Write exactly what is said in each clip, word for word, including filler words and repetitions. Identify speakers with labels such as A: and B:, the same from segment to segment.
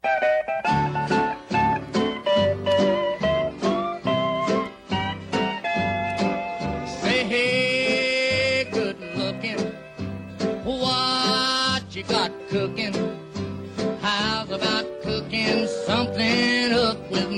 A: Say, hey, good looking, what you got cooking? How's about cooking something up with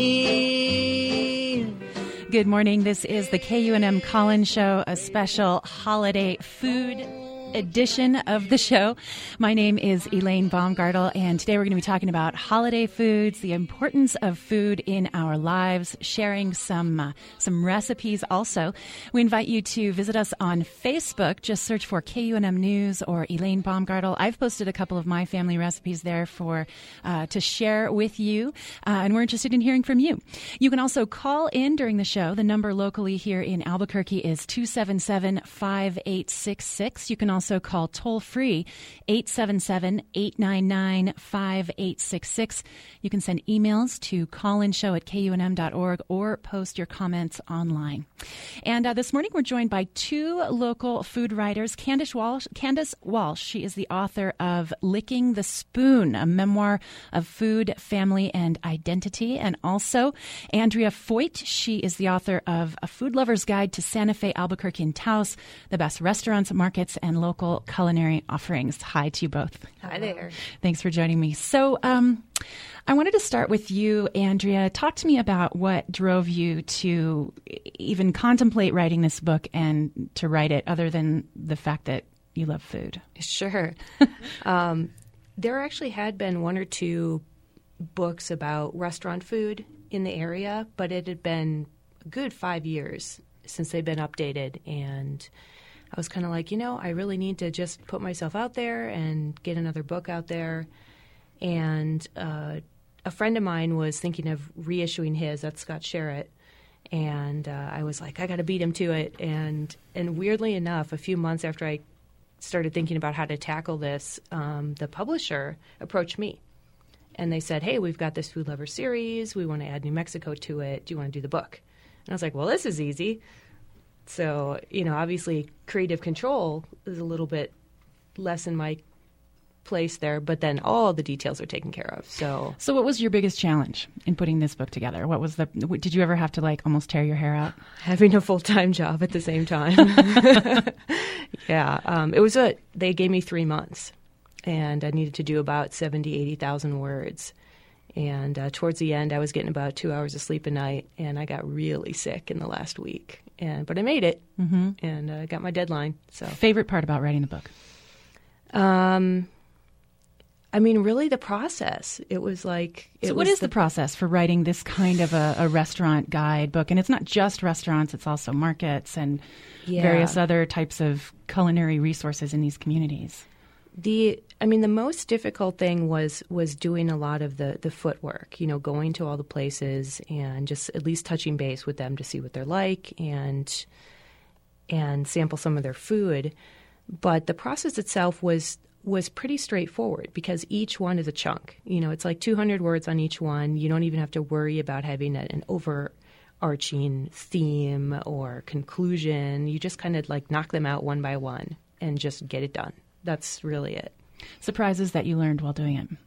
A: me?
B: Good morning. This is the K U N M Collins Show, a special holiday food edition of the show. My name is Elaine Baumgartel, and today we're going to be talking about holiday foods, the importance of food in our lives, sharing some uh, some recipes also. We invite you to visit us on Facebook. Just search for K U N M News or Elaine Baumgartel. I've posted a couple of my family recipes there for uh, to share with you, uh, and we're interested in hearing from you. You can also call in during the show. The number locally here in Albuquerque is two seven seven, five eight six six. You can also Also call toll-free eight seven seven, eight nine nine, five eight six six. You can send emails to collinshow at K U N M dot org or post your comments online. And uh, this morning we're joined by two local food writers, Candace Walsh. Candace Walsh, she is the author of Licking the Spoon, a memoir of food, family, and identity. And also Andrea Foyt, she is the author of A Food Lover's Guide to Santa Fe, Albuquerque, and Taos, the best restaurants, markets, and local culinary offerings. Hi to you both.
C: Hi there.
B: Thanks for joining me. So um, I wanted to start with you, Andrea. Talk to me about what drove you to even contemplate writing this book and to write it, other than the fact that you love food.
C: Sure. um, there actually had been one or two books about restaurant food in the area, but it had been a good five years since they'd been updated, and I was kind of like, you know, I really need to just put myself out there and get another book out there. And uh, a friend of mine was thinking of reissuing his, that's Scott Sherritt, and uh, I was like, I got to beat him to it. And and weirdly enough, a few months after I started thinking about how to tackle this, um, the publisher approached me. And they said, hey, we've got this Food Lover series. We want to add New Mexico to it. Do you want to do the book? And I was like, well, this is easy. So, you know, obviously creative control is a little bit less in my place there, but then all the details are taken care of. So
B: So what was your biggest challenge in putting this book together? What was the, did you ever have to like almost tear your hair out?
C: Having a full-time job at the same time. yeah. Um, it was a, they gave me three months and I needed to do about seventy, eighty thousand words. And uh, towards the end, I was getting about two hours of sleep a night, and I got really sick in the last week. And but I made it, mm-hmm. and I uh, got my deadline. So,
B: favorite part about writing the book?
C: Um, I mean, really the process. It was like. It
B: so, what
C: was
B: is the, the process for writing this kind of a, a restaurant guide book? And it's not just restaurants; it's also markets and yeah. various other types of culinary resources in these communities.
C: The, I mean, the most difficult thing was was doing a lot of the, the footwork, you know, going to all the places and just at least touching base with them to see what they're like and and sample some of their food. But the process itself was was pretty straightforward because each one is a chunk. You know, it's like two hundred words on each one. You don't even have to worry about having an overarching theme or conclusion. You just kind of like knock them out one by one and just get it done. That's really it.
B: Surprises that you learned while doing it?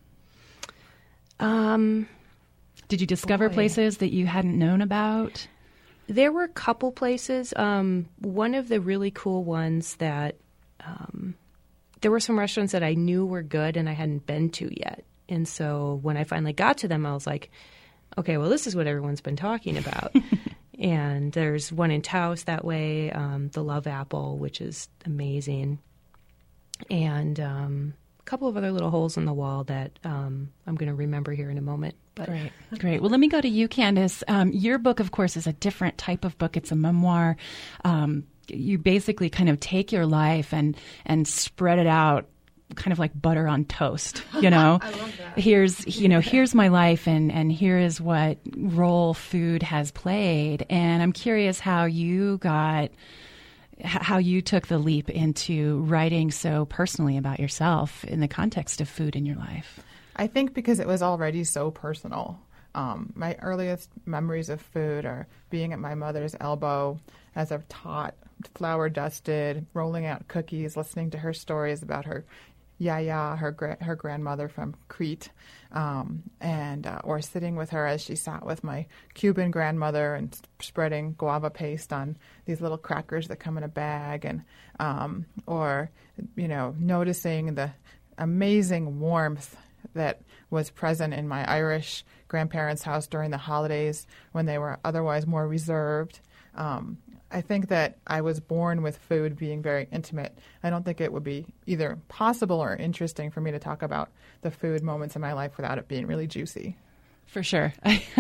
C: Um,
B: Did you discover
C: boy.
B: places that you hadn't known about?
C: There were a couple places. Um, one of the really cool ones that um, there were some restaurants that I knew were good and I hadn't been to yet. And so when I finally got to them, I was like, okay, well, this is what everyone's been talking about. And there's one in Taos that way, um, the Love Apple, which is amazing. And um, a couple of other little holes in the wall that um, I'm going to remember here in a moment. But.
B: Great, great. Well, let me go to you, Candace. Um, your book, of course, is a different type of book. It's a memoir. Um, you basically kind of take your life and and spread it out kind of like butter on toast, you know.
C: I love that.
B: Here's, you know, here's my life and, and here is what role food has played. And I'm curious how you got... how you took the leap into writing so personally about yourself in the context of food in your life.
D: I think because it was already so personal. Um, my earliest memories of food are being at my mother's elbow as a tot, flour dusted, rolling out cookies, listening to her stories about her Yaya, her gra- her grandmother from Crete, um, and uh, or sitting with her as she sat with my Cuban grandmother and s- spreading guava paste on these little crackers that come in a bag, and um, or you know noticing the amazing warmth that was present in my Irish grandparents' house during the holidays when they were otherwise more reserved. Um, I think that I was born with food being very intimate. I don't think it would be either possible or interesting for me to talk about the food moments in my life without it being really juicy.
B: For sure.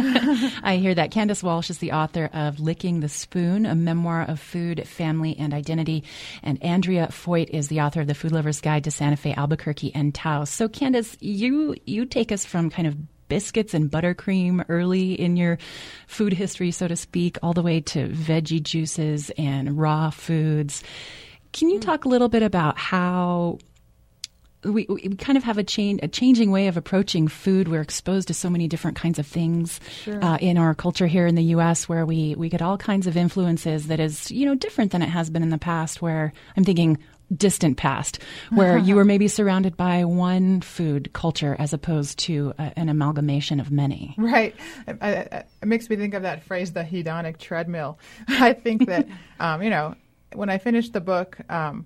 B: I hear that. Candace Walsh is the author of Licking the Spoon, a memoir of food, family, and identity. And Andrea Foyt is the author of The Food Lover's Guide to Santa Fe, Albuquerque, and Taos. So, Candace, you, you take us from kind of biscuits and buttercream early in your food history, so to speak, all the way to veggie juices and raw foods. Can you talk a little bit about how we, we kind of have a, change, a changing way of approaching food? We're exposed to so many different kinds of things
D: Sure.
B: uh, in our culture here in the U S where we, we get all kinds of influences that is, you know, different than it has been in the past, where I'm thinking distant past, where you were maybe surrounded by one food culture as opposed to a, an amalgamation of many.
D: Right. I, I, it makes me think of that phrase, the hedonic treadmill. I think that, um, you know, when I finished the book, um,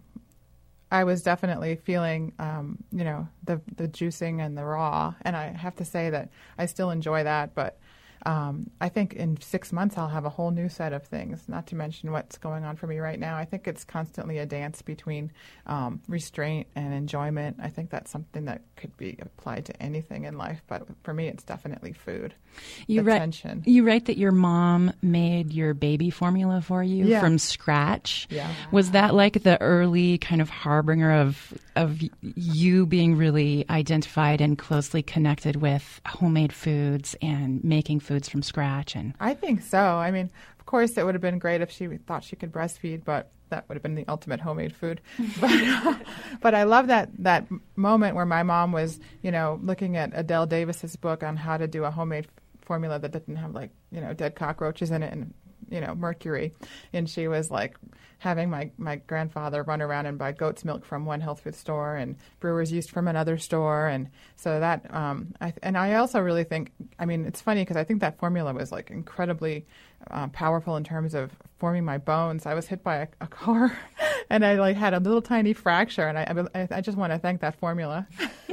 D: I was definitely feeling, um, you know, the, the juicing and the raw. And I have to say that I still enjoy that. But um, I think in six months I'll have a whole new set of things, not to mention what's going on for me right now. I think it's constantly a dance between um, restraint and enjoyment. I think that's something that could be applied to anything in life. But for me, it's definitely food.
B: You
D: the
B: write,
D: tension.
B: you write that your mom made your baby formula for you
D: Yeah.
B: from scratch.
D: Yeah.
B: Was that like the early kind of harbinger of of you being really identified and closely connected with homemade foods and making foods from scratch? And
D: I think so. I mean, of course, it would have been great if she thought she could breastfeed, but that would have been the ultimate homemade food. But, but I love that that moment where my mom was, you know, looking at Adele Davis's book on how to do a homemade formula that didn't have, like, you know, dead cockroaches in it and, you know, mercury. And she was like having my, my grandfather run around and buy goat's milk from one health food store and brewer's yeast from another store. And so that, um, I, and I also really think, I mean, it's funny because I think that formula was like incredibly uh, powerful in terms of forming my bones. I was hit by a, a car and I like had a little tiny fracture, and I, I, I just want to thank that formula.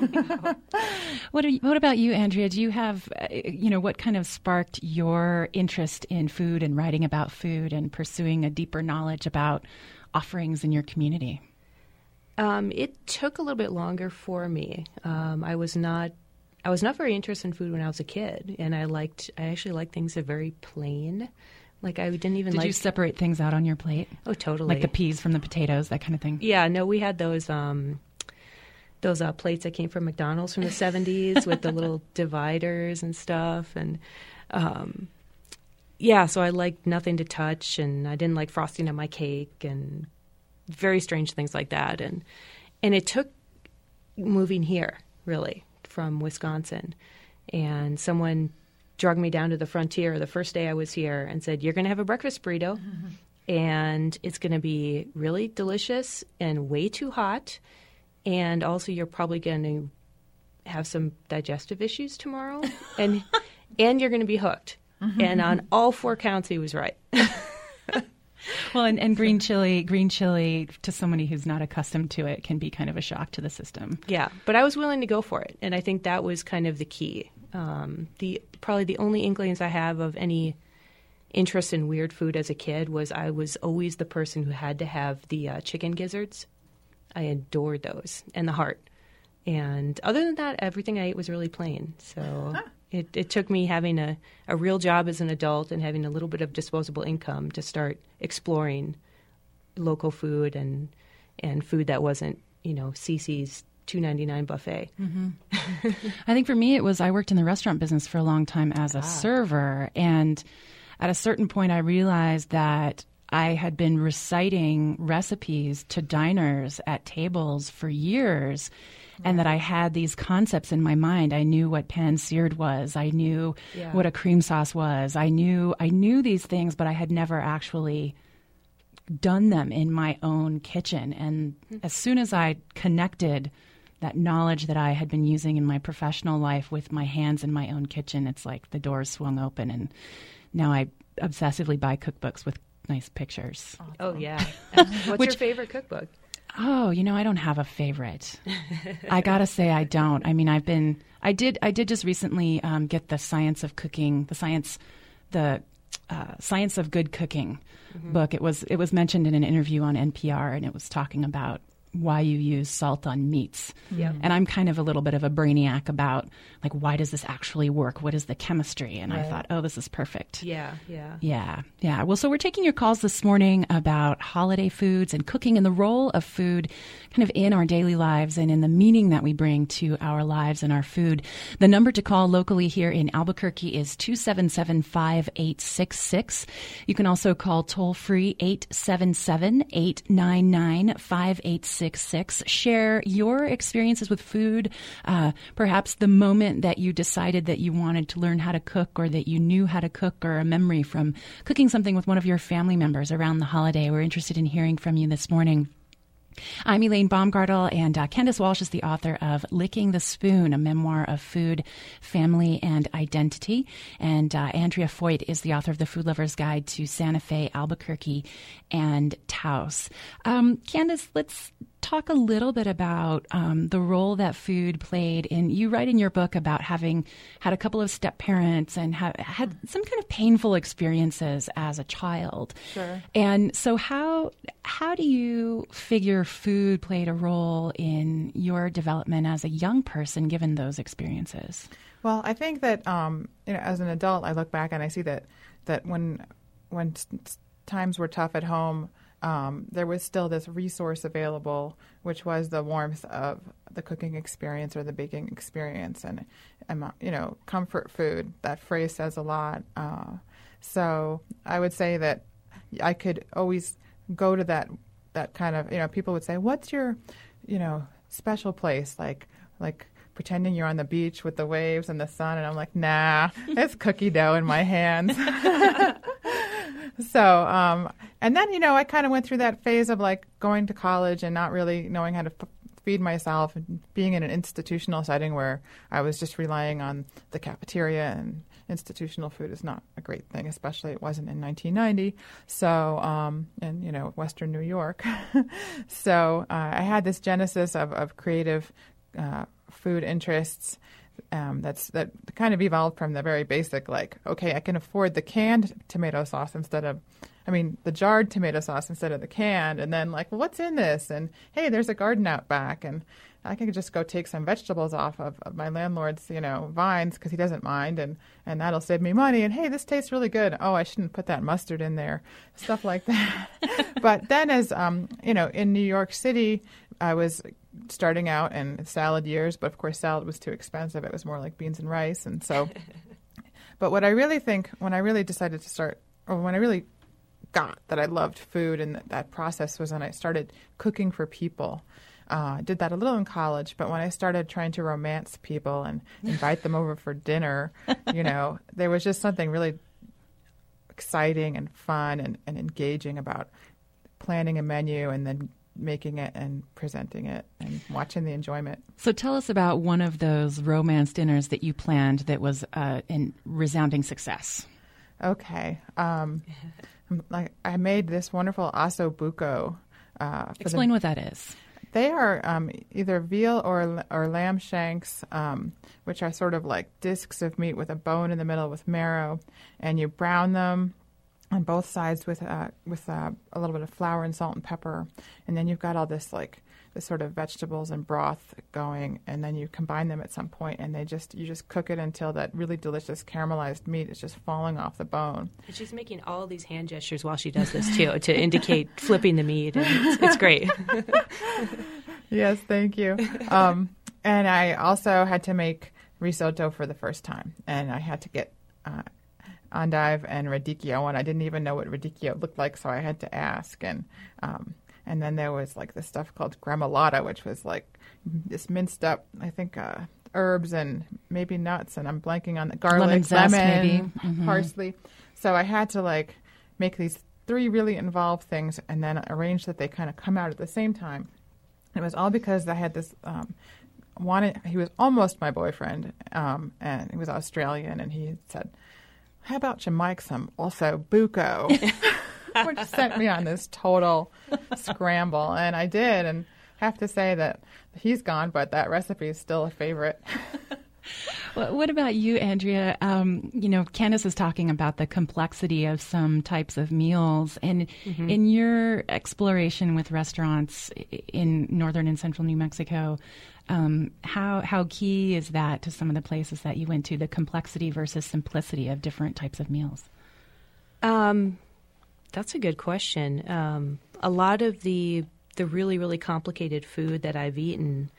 B: what are you, what about you, Andrea? Do you have, uh, you know, what kind of sparked your interest in food and writing about food and pursuing a deeper knowledge about offerings in your community?
C: Um, it took a little bit longer for me. Um, I was not, I was not very interested in food when I was a kid, and I liked, I actually liked things that are very plain. Like I didn't even
B: Did
C: like.
B: you separate things out on your plate?
C: Oh, totally.
B: Like the peas from the potatoes, that kind of thing?
C: Yeah, no, we had those um, those uh, plates that came from McDonald's from the seventies with the little dividers and stuff, and um, yeah, so I liked nothing to touch, and I didn't like frosting on my cake, and very strange things like that, and and it took moving here really from Wisconsin, and someone dragged me down to the frontier the first day I was here and said, "You're going to have a breakfast burrito, mm-hmm. and it's going to be really delicious and way too hot, and also you're probably going to have some digestive issues tomorrow, and and you're going to be hooked." Mm-hmm. And on all four counts, he was right.
B: Well, and, and green chili, green chili to somebody who's not accustomed to it can be kind of a shock to the system.
C: Yeah, but I was willing to go for it, and I think that was kind of the key. Um, the probably the only inklings I have of any interest in weird food as a kid was I was always the person who had to have the uh, chicken gizzards. I adored those, and the heart. And other than that, everything I ate was really plain. So huh. it, it took me having a, a real job as an adult and having a little bit of disposable income to start exploring local food and and food that wasn't, you know, Cece's two ninety-nine buffet.
B: Mm-hmm. I think for me it was I worked in the restaurant business for a long time as a ah. server, and at a certain point I realized that I had been reciting recipes to diners at tables for years, right. and that I had these concepts in my mind. I knew what pan-seared was. I knew yeah. what a cream sauce was. I knew I knew these things, but I had never actually done them in my own kitchen. And mm-hmm. as soon as I connected that knowledge that I had been using in my professional life with my hands in my own kitchen. It's like the doors swung open, and now I obsessively buy cookbooks with nice pictures.
C: Awesome. Oh, yeah. What's
B: Which,
C: your favorite cookbook?
B: Oh, you know, I don't have a favorite. I gotta say I don't. I mean, I've been, I did, I did just recently um, get the Science of Cooking, the science, the uh, Science of Good Cooking mm-hmm. book. It was, it was mentioned in an interview on N P R, and it was talking about why you use salt on meats.
C: Yep.
B: And I'm kind of a little bit of a brainiac about, like, why does this actually work? What is the chemistry? And right. I thought, oh, this is perfect.
C: Yeah, yeah.
B: Yeah, yeah. Well, so we're taking your calls this morning about holiday foods and cooking and the role of food kind of in our daily lives and in the meaning that we bring to our lives and our food. The number to call locally here in Albuquerque is two seven seven, five eight six six. You can also call toll-free eight seven seven, eight nine nine, five eight six six. Share your experiences with food, uh, perhaps the moment that you decided that you wanted to learn how to cook or that you knew how to cook, or a memory from cooking something with one of your family members around the holiday. We're interested in hearing from you this morning. I'm Elaine Baumgartel, and uh, Candace Walsh is the author of Licking the Spoon, a memoir of food, family, and identity. And uh, Andrea Foyt is the author of The Food Lover's Guide to Santa Fe, Albuquerque, and Taos. Um, Candace, let's talk a little bit about um, the role that food played in, you write in your book about having had a couple of step parents and ha- had some kind of painful experiences as a child.
D: Sure.
B: And so how how do you figure food played a role in your development as a young person given those experiences?
D: Well, I think that um, you know, as an adult, I look back and I see that that when when times were tough at home, Um, there was still this resource available, which was the warmth of the cooking experience or the baking experience, and, and you know, comfort food. That phrase says a lot. Uh, so I would say that I could always go to that that kind of, you know, people would say, "What's your, you know, special place?" Like like pretending you're on the beach with the waves and the sun, and I'm like, "Nah, it's cookie dough in my hands." So, um, and then, you know, I kind of went through that phase of like going to college and not really knowing how to f- feed myself, and being in an institutional setting where I was just relying on the cafeteria, and institutional food is not a great thing, especially it wasn't in nineteen ninety. So, um, in, you know, Western New York. So uh, I had this genesis of, of creative uh, food interests. Um, that's that kind of evolved from the very basic, like, okay, I can afford the canned tomato sauce instead of, I mean, the jarred tomato sauce instead of the canned, and then like, well, what's in this? And hey, there's a garden out back, and I can just go take some vegetables off of, of my landlord's, you know, vines because he doesn't mind, and, and that'll save me money. And hey, this tastes really good. Oh, I shouldn't put that mustard in there, stuff like that. But then, as um, you know, in New York City, I was starting out in salad years, but of course salad was too expensive. It was more like beans and rice. And so, but what I really think, when I really decided to start, or when I really got that I loved food and that, that process, was when I started cooking for people. Uh, I did that a little in college, but when I started trying to romance people and invite them over for dinner, you know, there was just something really exciting and fun and, and engaging about planning a menu and then making it and presenting it and watching the enjoyment.
B: So tell us about one of those romance dinners that you planned that was uh, a resounding success.
D: Okay. Um, like I made this wonderful osso buco. Uh,
B: Explain
D: the,
B: what that is.
D: They are um, either veal or or lamb shanks, um, which are sort of like discs of meat with a bone in the middle with marrow, and you brown them on both sides with uh, with uh, a little bit of flour and salt and pepper, and then you've got all this like this sort of vegetables and broth going, and then you combine them at some point, and they just you just cook it until that really delicious caramelized meat is just falling off the bone.
C: And she's making all these hand gestures while she does this too to indicate flipping the meat, and it's, it's great.
D: Yes, thank you. Um, and I also had to make risotto for the first time, and I had to get Uh, endive and radicchio, and I didn't even know what radicchio looked like, so I had to ask. And um, and then there was like this stuff called gremolata, which was like this minced up, I think, uh, herbs and maybe nuts, and I'm blanking on the garlic,
B: lemon, zest,
D: lemon
B: maybe. Mm-hmm.
D: parsley. So I had to like make these three really involved things and then arrange that they kind of come out at the same time. It was all because I had this um, wanted. He was almost my boyfriend, um, and he was Australian, and he said, "How about you make some also buko?" Which sent me on this total scramble, and I did, and have to say that he's gone, but that recipe is still a favorite.
B: Well, what about you, Andrea? Um, you know, Candace is talking about the complexity of some types of meals. And mm-hmm. in your exploration with restaurants in northern and central New Mexico, um, how how key is that to some of the places that you went to, the complexity versus simplicity of different types of meals?
C: Um, that's a good question. Um, a lot of the the really, really complicated food that I've eaten,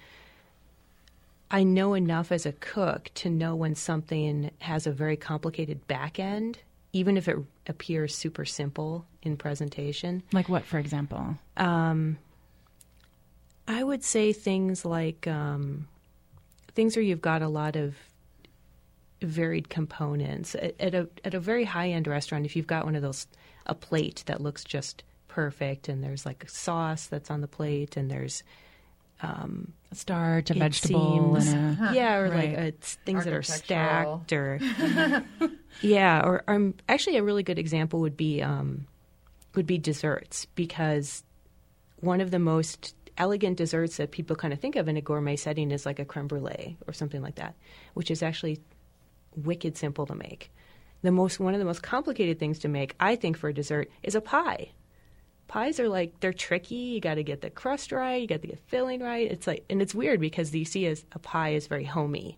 C: I know enough as a cook to know when something has a very complicated back end, even if it appears super simple in presentation.
B: Like what, for example?
C: Um, I would say things like um, things where you've got a lot of varied components. At, at a at a very high-end restaurant, if you've got one of those, a plate that looks just perfect, and there's like a sauce that's on the plate, and there's Um,
B: starch, a vegetable,
C: seems,
B: and a,
C: yeah, or
B: right.
C: like uh, things that are stacked, or yeah, or um, actually a really good example would be um, would be desserts, because one of the most elegant desserts that people kind of think of in a gourmet setting is like a creme brulee or something like that, which is actually wicked simple to make. The most one of the most complicated things to make, I think, for a dessert is a pie. Pies are like, they're tricky. You got to get the crust right. You got to get filling right. It's like, and it's weird because you see as a pie is very homey.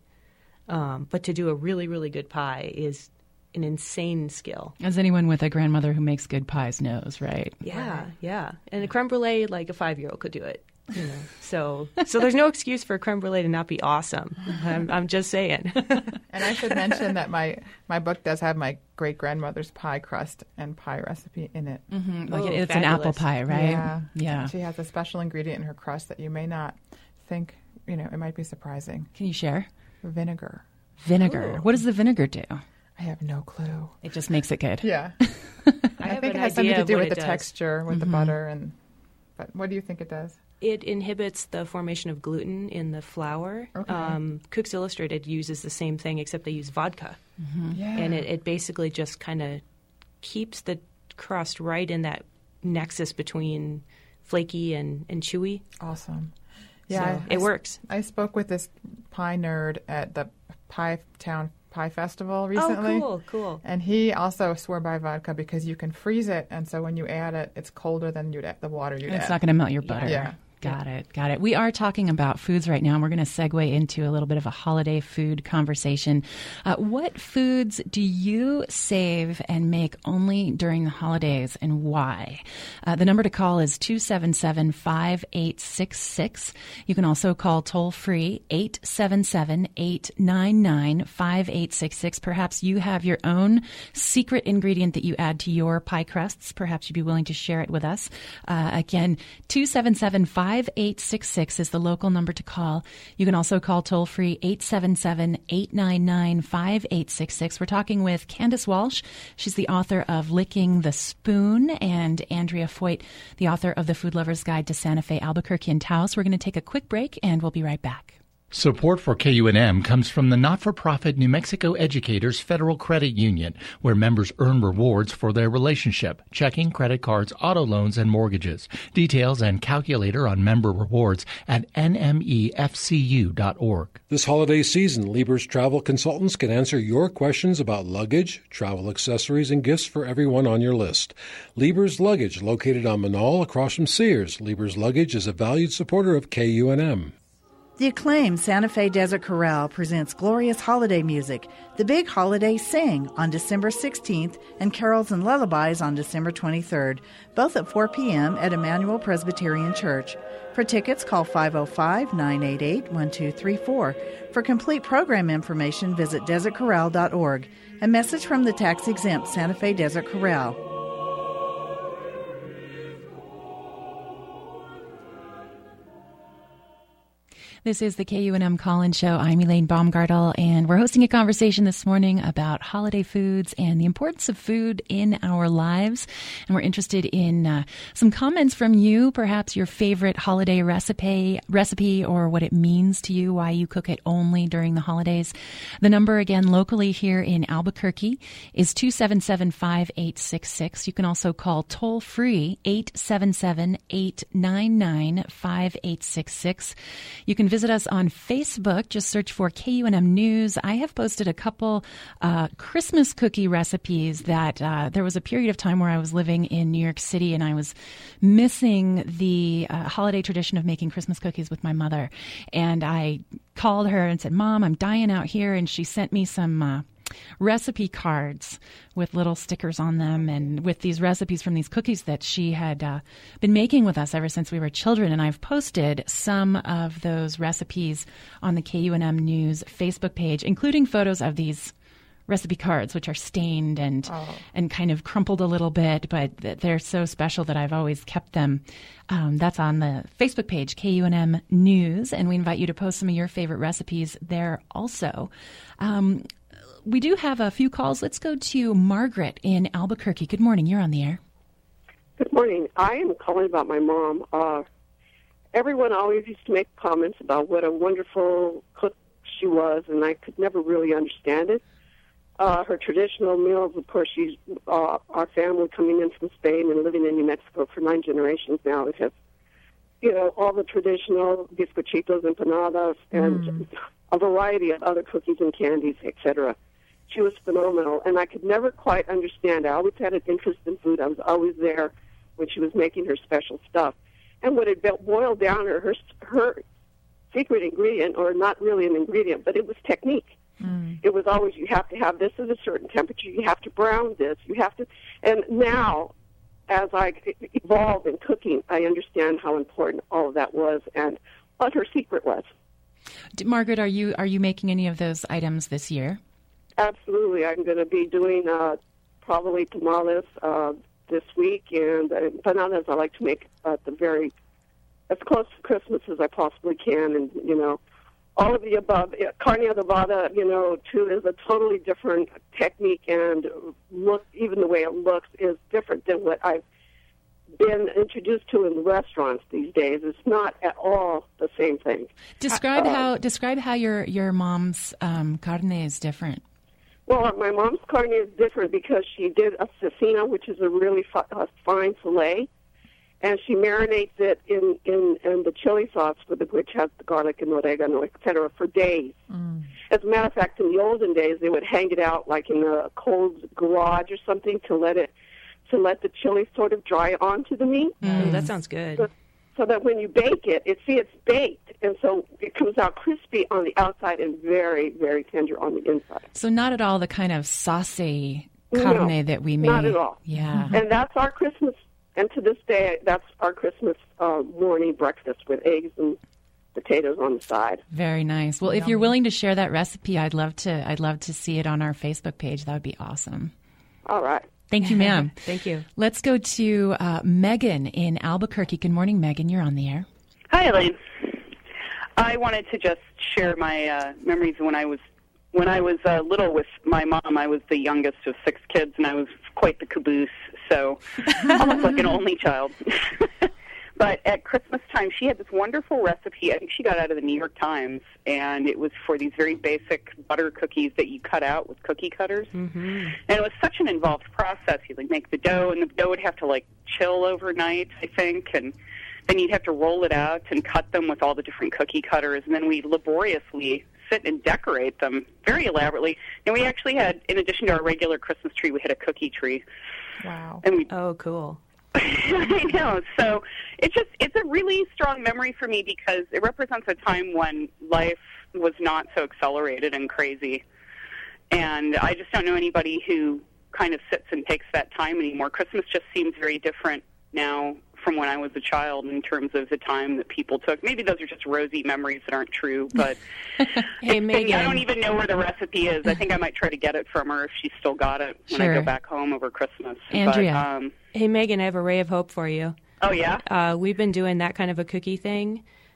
C: Um, but to do a really, really good pie is an insane skill.
B: As anyone with a grandmother who makes good pies knows, right?
C: Yeah,
D: right.
C: yeah. And a creme brulee, like a five-year-old could do it. You know, so so there's no excuse for a creme brulee to not be awesome. I'm, I'm just saying.
D: And I should mention that my, my book does have my great-grandmother's pie crust and pie recipe in it.
B: Mm-hmm. Like
C: Oh,
B: it's
C: fabulous.
B: an apple pie, right?
D: Yeah.
B: Yeah.
D: She has a special ingredient in her crust that you may not think, you know, it might be surprising.
B: Can you share?
D: Vinegar.
B: Vinegar.
C: Ooh.
B: What does the vinegar do?
D: I have no clue.
B: It just makes it good.
D: Yeah.
C: I,
D: I
C: have
D: think
C: an
D: it has something
C: idea
D: to
C: of
D: do
C: what
D: with
C: it
D: the
C: does.
D: texture, with
B: Mm-hmm.
D: the butter, and but what do you think it does?
C: It inhibits the formation of gluten in the flour.
D: Okay.
C: Um, Cooks Illustrated uses the same thing, except they use vodka.
B: Mm-hmm.
D: Yeah.
C: And it, it basically just kind of keeps the crust right in that nexus between flaky and, and chewy.
D: Awesome. Yeah,
C: So
D: I-
C: it
D: I,
C: works.
D: I spoke with this pie nerd at the Pie Town Pie Festival recently.
C: Oh, cool, cool.
D: And he also swore by vodka because you can freeze it, and so when you add it, it's colder than you'd add the water you'd
B: It's
D: add.
B: not going to melt your butter.
D: Yeah.
B: Got it. Got it. We are talking about foods right now, and we're going to segue into a little bit of a holiday food conversation. Uh, what foods do you save and make only during the holidays, and why? Uh, the number to call is two seven seven, five eight six six. You can also call toll-free eight seven seven, eight nine nine, five eight six six. Perhaps you have your own secret ingredient that you add to your pie crusts. Perhaps you'd be willing to share it with us. Uh, again, two seven seven, five eight six six is the local number to call. You can also call toll-free eight seven seven, eight nine nine, five eight six six. We're talking with Candace Walsh. She's the author of Licking the Spoon, and Andrea Foyt, the author of The Food Lover's Guide to Santa Fe, Albuquerque, and Taos. We're going to take a quick break, and we'll be right back.
E: Support for K U N M comes from the not-for-profit New Mexico Educators Federal Credit Union, where members earn rewards for their relationship, checking, credit cards, auto loans, and mortgages. Details and calculator on member rewards at N M E F C U dot org.
F: This holiday season, Lieber's Travel Consultants can answer your questions about luggage, travel accessories, and gifts for everyone on your list. Lieber's Luggage, located on Manal across from Sears. Lieber's Luggage is a valued supporter of K U N M.
G: The acclaimed Santa Fe Desert Chorale presents glorious holiday music, the Big Holiday Sing, on December sixteenth, and Carols and Lullabies on December twenty-third, both at four p.m. at Emmanuel Presbyterian Church. For tickets, call five oh five, nine eight eight, one two three four. For complete program information, visit desert chorale dot org. A message from the tax-exempt Santa Fe Desert Chorale.
B: This is the K U N M Collins Show. I'm Elaine Baumgartel, and we're hosting a conversation this morning about holiday foods and the importance of food in our lives. And we're interested in uh, some comments from you, perhaps your favorite holiday recipe, recipe, or what it means to you, why you cook it only during the holidays. The number again locally here in Albuquerque is two seven seven, five eight six six. You can also call toll free eight seven seven, eight nine nine, five eight six six. You can visit us on Facebook. Just search for K U N M News. I have posted a couple uh, Christmas cookie recipes that uh, there was a period of time where I was living in New York City and I was missing the uh, holiday tradition of making Christmas cookies with my mother. And I called her and said, Mom, I'm dying out here. And she sent me some uh, recipe cards with little stickers on them and with these recipes from these cookies that she had uh, been making with us ever since we were children. And I've posted some of those recipes on the K U N M News Facebook page, including photos of these recipe cards, which are stained and oh. and kind of crumpled a little bit, but they're so special that I've always kept them. Um, that's on the Facebook page, K U N M News, and we invite you to post some of your favorite recipes there also. Um, We do have a few calls. Let's go to Margaret in Albuquerque. Good morning. You're on the air.
H: Good morning. I am calling about my mom. Uh, everyone always used to make comments about what a wonderful cook she was, and I could never really understand it. Uh, her traditional meals, of course, she's uh, our family coming in from Spain and living in New Mexico for nine generations now. It has, you know, all the traditional bizcochitos, empanadas, and mm. a variety of other cookies and candies, et cetera. She was phenomenal, and I could never quite understand. I always had an interest in food. I was always there when she was making her special stuff. And what it boiled down to, her, her secret ingredient, or not really an ingredient, but it was technique. Mm. It was always, you have to have this at a certain temperature, you have to brown this, you have to... And now, as I evolved in cooking, I understand how important all of that was and what her secret was.
B: Margaret, are you are you making any of those items this year?
H: Absolutely. I'm going to be doing uh, probably tamales uh, this week, and uh, empanadas I like to make at the very, as close to Christmas as I possibly can, and, you know, all of the above. Carne adobada, you know, too, is a totally different technique, and look, even the way it looks is different than what I've been introduced to in the restaurants these days. It's not at all the same thing.
B: Describe
H: uh,
B: how describe how your your mom's um, carne is different.
H: Well, my mom's carne is different because she did a cecina, which is a really fi- a fine fillet, and she marinates it in, in, in the chili sauce, with the, which has the garlic and oregano, et cetera, for days. Mm. As a matter of fact, in the olden days, they would hang it out like in a cold garage or something to let it to let the chili sort of dry onto the meat.
C: Mm, that sounds good.
H: So, so that when you bake it, it see it's baked, and so it comes out crispy on the outside and very, very tender on the inside.
B: So not at all the kind of saucy carne
H: no,
B: that we make.
H: Not at all.
B: Yeah.
H: And that's our Christmas, and to this day, that's our Christmas uh, morning breakfast with eggs and potatoes on the side.
B: Very nice. Well, if you're willing to share that recipe, I'd love to. I'd love to see it on our Facebook page. That would be awesome.
H: All right.
B: Thank you, ma'am.
C: Thank you.
B: Let's go to uh, Megan in Albuquerque. Good morning, Megan. You're on the air.
I: Hi, Elaine. I wanted to just share my uh, memories when I was when I was uh, little with my mom. I was the youngest of six kids, and I was quite the caboose, so almost like an only child. But at Christmas time, she had this wonderful recipe. I think she got out of the New York Times, and it was for these very basic butter cookies that you cut out with cookie cutters. Mm-hmm. And it was such an involved process. You'd like make the dough, and the dough would have to like chill overnight, I think, and then you'd have to roll it out and cut them with all the different cookie cutters, and then we'd laboriously sit and decorate them very elaborately. And we actually had, in addition to our regular Christmas tree, we had a cookie tree.
C: Wow.
I: And we,
C: oh, cool.
I: I know. So it's just, it's a really strong memory for me because it represents a time when life was not so accelerated and crazy. And I just don't know anybody who kind of sits and takes that time anymore. Christmas just seems very different now from when I was a child in terms of the time that people took. Maybe those are just rosy memories that aren't true, but
C: hey, Megan.
I: I don't even know where the recipe is. I think I might try to get it from her if she's still got it when
B: sure.
I: I go back home over Christmas.
B: Andrea.
I: But, um,
C: hey, Megan, I have a ray of hope for you.
I: Oh, yeah?
C: Uh, we've been doing that kind of a cookie thing,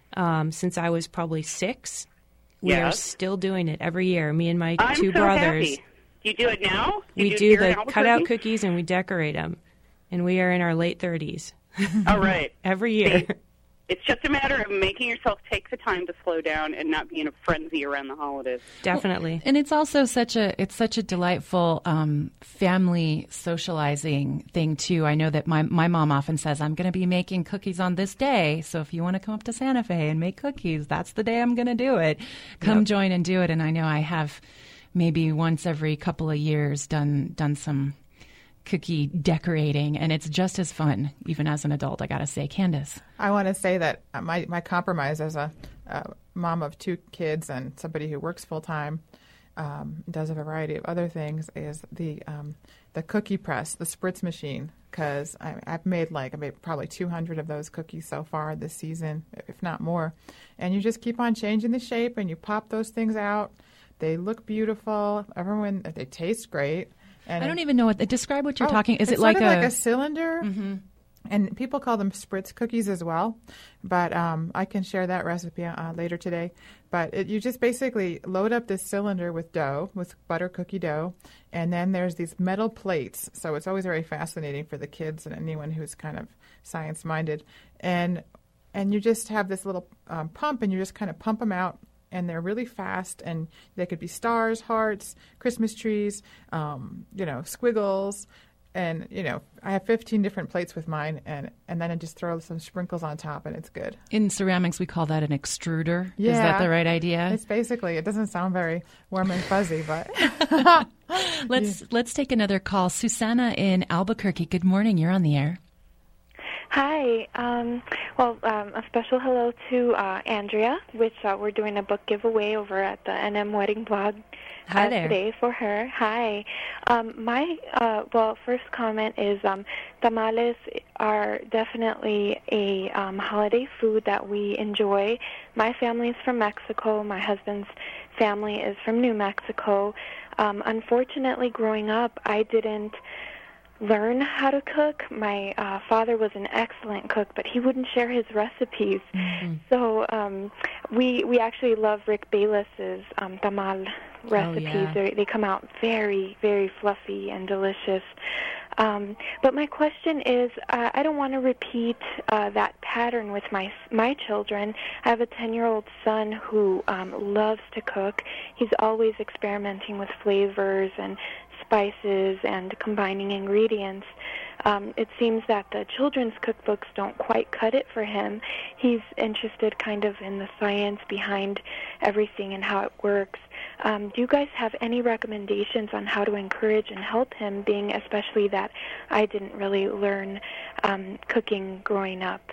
C: um, since I was probably six. We
I: Yes.
C: are still doing it every year. Me and my
I: I'm
C: two
I: so
C: brothers.
I: happy. You do it now? You
C: We
I: do,
C: do
I: here in
C: the cutout
I: Albuquerque?
C: cookies and we decorate them. And we are in our late thirties.
I: All right.
C: Every year.
I: See, it's just a matter of making yourself take the time to slow down and not be in a frenzy around the holidays.
C: Definitely.
B: And it's also such a it's such a delightful um, family socializing thing too. I know that my my mom often says, "I'm going to be making cookies on this day, so if you want to come up to Santa Fe and make cookies, that's the day I'm going to do it. Come
C: Yep.
B: join and do it." And I know I have maybe once every couple of years done done some cookie decorating, and it's just as fun even as an adult, I gotta say. Candace.
D: I want to say that my, my compromise as a, a mom of two kids and somebody who works full time, um, does a variety of other things, is the um, the cookie press, the spritz machine, because I've made like I made probably two hundred of those cookies so far this season, if not more. And you just keep on changing the shape, and you pop those things out. They look beautiful. Everyone, they taste great. And
B: I don't even know what. Describe what you're
D: oh,
B: talking. Is
D: it's
B: it like
D: sort of
B: a,
D: like a cylinder?
B: Mm-hmm.
D: And people call them spritz cookies as well, but um, I can share that recipe uh, later today. But it, you just basically load up this cylinder with dough, with butter cookie dough, and then there's these metal plates. So it's always very fascinating for the kids and anyone who's kind of science-minded. And and you just have this little um, pump, and you just kind of pump them out. And they're really fast, and they could be stars, hearts, Christmas trees, um, you know, squiggles. And, you know, I have fifteen different plates with mine, and, and then I just throw some sprinkles on top, and it's good.
B: In ceramics, we call that an extruder.
D: Yeah.
B: Is that the right idea?
D: It's basically, it doesn't sound very warm and fuzzy, but.
B: let's let's take another call. Susanna in Albuquerque, good morning. You're on the air.
J: Hi. Um, well, um, a special hello to uh, Andrea, which uh, we're doing a book giveaway over at the N M Wedding Blog
C: Hi
J: uh,
C: there.
J: today for her. Hi. Um, my, uh, well, first comment is um, tamales are definitely a um, holiday food that we enjoy. My family is from Mexico. My husband's family is from New Mexico. Um, unfortunately, growing up, I didn't learn how to cook. My uh, father was an excellent cook, but he wouldn't share his recipes.
C: Mm-hmm.
J: So um, we we actually love Rick Bayless's um, tamal recipes.
C: yeah.
J: They they come out very, very fluffy and delicious. Um, but my question is, uh, I don't want to repeat uh, that pattern with my my children. I have a ten-year-old son who um, loves to cook. He's always experimenting with flavors and spices and combining ingredients. Um, it seems that the children's cookbooks don't quite cut it for him. He's interested kind of in the science behind everything and how it works. Um, do you guys have any recommendations on how to encourage and help him, being especially that I didn't really learn um, cooking growing up?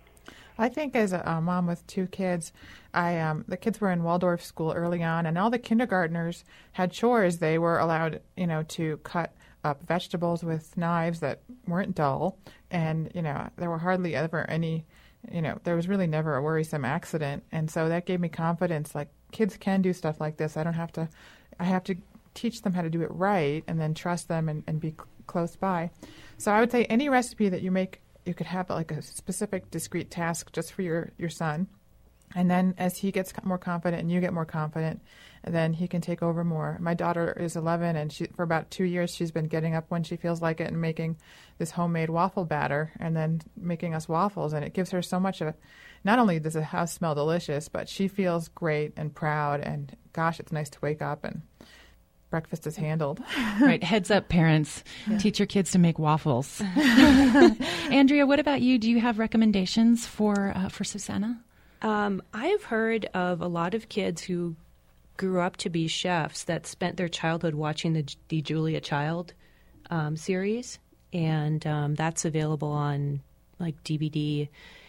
D: I think as a, a mom with two kids, I um, the kids were in Waldorf school early on, and all the kindergartners had chores. They were allowed, you know, to cut up vegetables with knives that weren't dull, and you know, there were hardly ever any, you know, there was really never a worrisome accident, and so that gave me confidence. Like, kids can do stuff like this. I don't have to. I have to teach them how to do it right, and then trust them and, and be c- close by. So I would say any recipe that you make, you could have like a specific discrete task just for your, your son. And then as he gets more confident and you get more confident, then he can take over more. My daughter is eleven, and she, for about two years she's been getting up when she feels like it and making this homemade waffle batter and then making us waffles. And it gives her so much of it. Not only does the house smell delicious, but she feels great and proud. And gosh, it's nice to wake up and breakfast is handled.
B: Right. Heads up, parents. Yeah. Teach your kids to make waffles. Andrea, what about you? Do you have recommendations for uh, for Susanna?
C: Um, I've heard of a lot of kids who grew up to be chefs that spent their childhood watching the, the Julia Child um, series, and um, that's available on like D V D.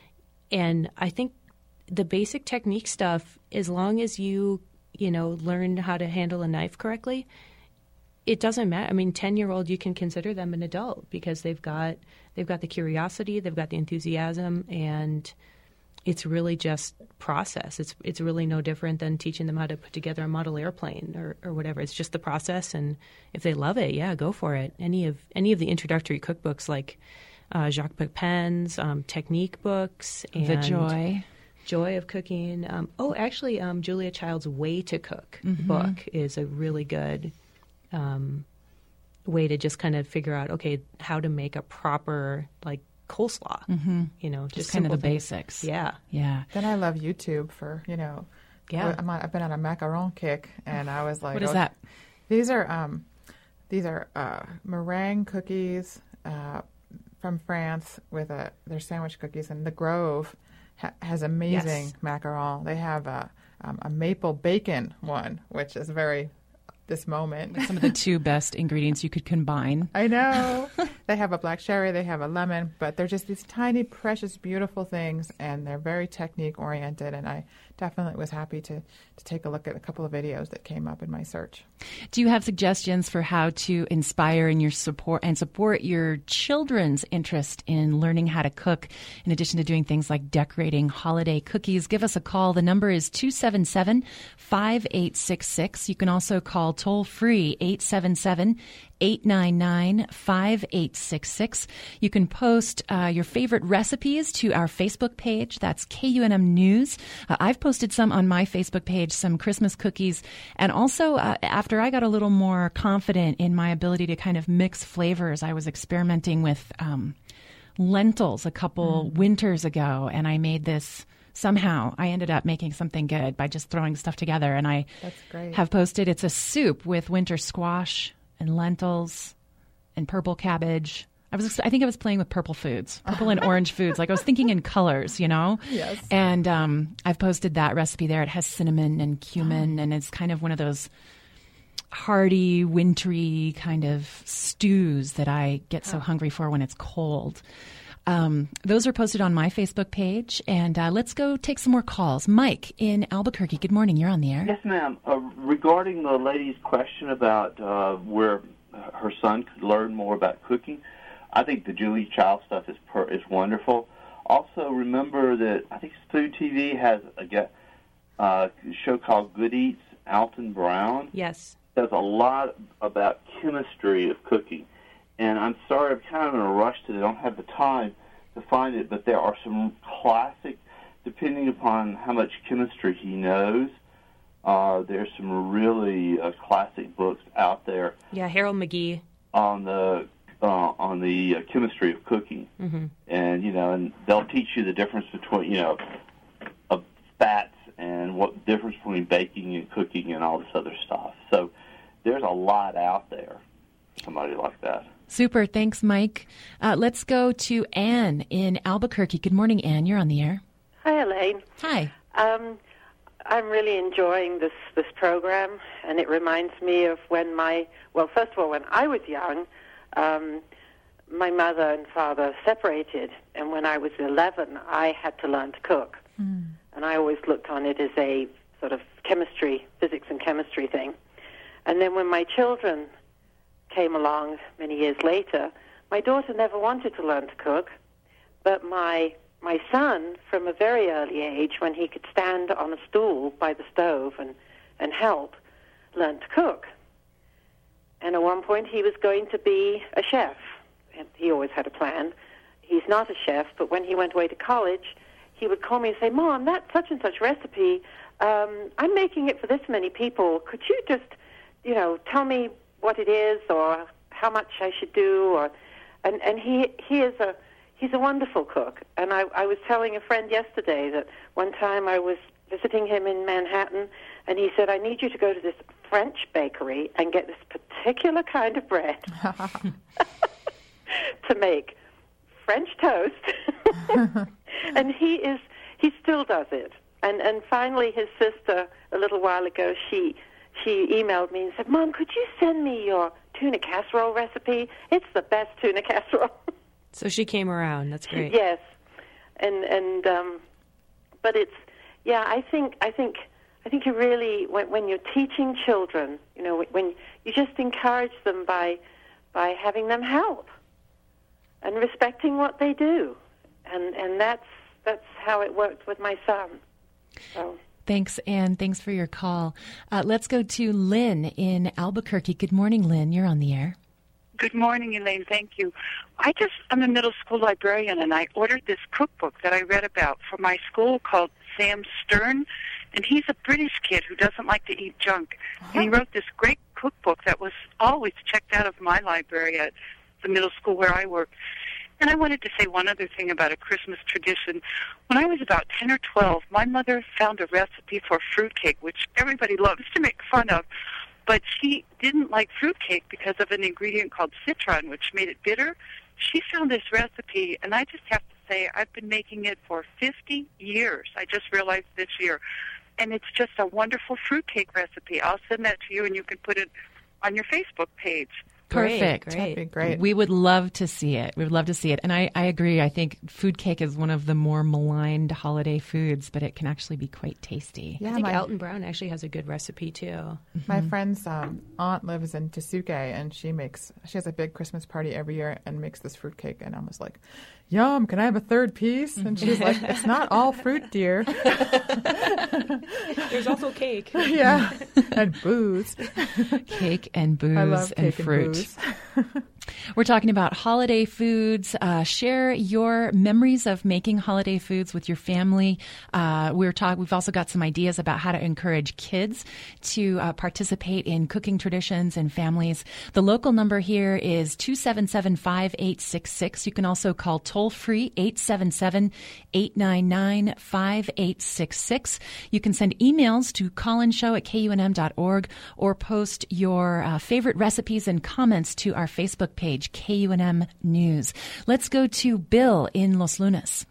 C: And I think the basic technique stuff, as long as you, you know, learn how to handle a knife correctly, it doesn't matter. I mean, ten-year-old, you can consider them an adult because they've got they've got the curiosity, they've got the enthusiasm, and it's really just process. It's it's really no different than teaching them how to put together a model airplane or, or whatever. It's just the process, and if they love it, yeah, go for it. Any of any of the introductory cookbooks like uh, Jacques Pepin's um, technique books, and
B: The Joy.
C: Joy of Cooking. Um, oh, actually, um, Julia Child's Way to Cook
B: Mhm.
C: book is a really good um, way to just kind of figure out, okay, how to make a proper, like, coleslaw.
B: Mhm.
C: You know,
B: Just
C: just
B: kind of
C: simple
B: the
C: things.
B: basics.
C: Yeah.
B: Yeah.
D: Then I love YouTube for, you know,
C: Yeah.
D: I'm on, I've been on a macaron kick, and I was like,
B: What is
D: oh,
B: that?
D: These are um, these are uh, meringue cookies uh, from France with a they're sandwich cookies, and the Grove ha- has amazing
C: Yes.
D: macaron. They have a um, a maple bacon one, which is very this moment.
B: Some of the two best ingredients you could combine.
D: I know. They have a black cherry, they have a lemon, but they're just these tiny, precious, beautiful things, and they're very technique-oriented, and I definitely was happy to, to take a look at a couple of videos that came up in my search.
B: Do you have suggestions for how to inspire and your support and support your children's interest in learning how to cook, in addition to doing things like decorating holiday cookies? Give us a call. The number is two seven seven, five eight six six. You can also call toll-free eight seven seven, eight nine nine, five eight six six. You can post uh, your favorite recipes to our Facebook page. That's K U N M News. Uh, I've posted some on my Facebook page, some Christmas cookies. And also, uh, after I got a little more confident in my ability to kind of mix flavors, I was experimenting with um, lentils a couple mm. winters ago, and I made this. Somehow I ended up making something good by just throwing stuff together. And I
D: That's great.
B: have posted, it's a soup with winter squash and lentils and purple cabbage. I was, I think I was playing with purple foods, purple and orange foods. Like I was thinking in colors, you know?
D: Yes.
B: And um, I've posted that recipe there. It has cinnamon and cumin, and it's kind of one of those hearty, wintry kind of stews that I get so hungry for when it's cold. Um, those are posted on my Facebook page. And uh, let's go take some more calls. Mike in Albuquerque, good morning. You're on the air.
K: Yes, ma'am. Uh, regarding the lady's question about uh, where her son could learn more about cooking, I think the Julia Child stuff is per, is wonderful. Also, remember that I think Food T V has a uh, show called Good Eats. Alton Brown
C: Yes.
K: does a lot about chemistry of cooking. And I'm sorry, I'm kind of in a rush today. I don't have the time to find it, but there are some classic, depending upon how much chemistry he knows, uh, there's some really uh, classic books out there.
C: Yeah, Harold McGee.
K: On the uh, on the uh, chemistry of cooking.
C: Mm-hmm.
K: And, you know, and they'll teach you the difference between, you know, of fats and what difference between baking and cooking and all this other stuff. So there's a lot out there, somebody like that.
B: Super. Thanks, Mike. Uh, let's go to Anne in Albuquerque. Good morning, Anne. You're on the air.
L: Hi, Elaine.
B: Hi.
L: Um, I'm really enjoying this, this program, and it reminds me of when my, well, first of all, when I was young, um, my mother and father separated, and when I was eleven, I had to learn to cook. Mm. And I always looked on it as a sort of chemistry, physics and chemistry thing. And then when my children came along many years later, my daughter never wanted to learn to cook, but my my son, from a very early age, when he could stand on a stool by the stove and, and help, learned to cook. And at one point he was going to be a chef. And he always had a plan. He's not a chef, but when he went away to college, he would call me and say, Mom, that such and such recipe, um, I'm making it for this many people. Could you just, you know, tell me what it is or how much I should do? Or and, and he he is a he's a wonderful cook. And I, I was telling a friend yesterday that one time I was visiting him in Manhattan, and he said, I need you to go to this French bakery and get this particular kind of bread to make French toast. And he is he still does it. And and finally his sister, a little while ago, she she emailed me and said, Mom, could you send me your tuna casserole recipe? It's the best tuna casserole.
C: So she came around. That's great.
L: Yes. And and um but it's yeah, I think I think I think you really when when you're teaching children, you know, when you just encourage them by by having them help and respecting what they do. And and that's that's how it worked with my son. So.
B: Thanks, Anne. Thanks for your call. Uh, let's go to Lynn in Albuquerque. Good morning, Lynn. You're on the air.
M: Good morning, Elaine. Thank you. I just, I'm a middle school librarian, and I ordered this cookbook that I read about for my school called Sam Stern, and he's a British kid who doesn't like to eat junk. And he wrote this great cookbook that was always checked out of my library at the middle school where I worked. And I wanted to say one other thing about a Christmas tradition. When I was about ten or twelve, my mother found a recipe for fruitcake, which everybody loves to make fun of. But she didn't like fruitcake because of an ingredient called citron, which made it bitter. She found this recipe, and I just have to say I've been making it for fifty years. I just realized this year. And it's just a wonderful fruitcake recipe. I'll send that to you, and you can put it on your Facebook page.
B: Perfect.
C: Great,
D: That'd be great.
B: We would love to see it. We would love to see it. And I, I agree. I think food cake is one of the more maligned holiday foods, but it can actually be quite tasty.
C: I
D: Yeah,
C: think
D: my,
C: Elton Brown actually has a good recipe, too.
D: my friend's um, aunt lives in Tasuke, and she makes she has a big Christmas party every year and makes this fruitcake. And I was like, "Yum! Can I have a third piece?" And she's like, "It's not all fruit, dear."
C: There's also cake.
D: Yeah, and booze.
B: Cake and booze
D: I love
B: and
D: cake
B: fruit.
D: and booze.
B: We're talking about holiday foods. Uh, share your memories of making holiday foods with your family. Uh, we're talk- We've also got some ideas about how to encourage kids to uh, participate in cooking traditions and families. The local number here is two seven seven, five eight six six. You can also call toll-free eight seven seven, eight nine nine, five eight six six. You can send emails to collinshow at K U N M dot org or post your uh, favorite recipes and comments to our Facebook page, K U N M News. Let's go to Bill in Los Lunas.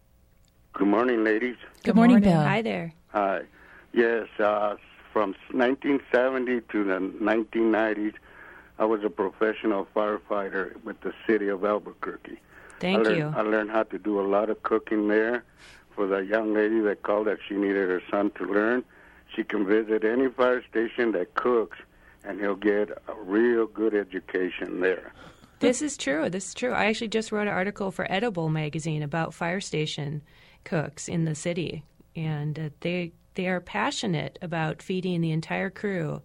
N: Good morning, ladies.
B: Good, Good morning, morning, Bill.
C: Hi there.
N: Hi. Yes, uh, from nineteen seventy to the nineteen nineties, I was a professional firefighter with the city of Albuquerque.
C: Thank
N: I learned,
C: you.
N: I learned how to do a lot of cooking there. For the young lady that called that she needed her son to learn, she can visit any fire station that cooks, and he'll get a real good education there.
C: This is true. This is true. I actually just wrote an article for Edible magazine about fire station cooks in the city, and uh, they they are passionate about feeding the entire crew.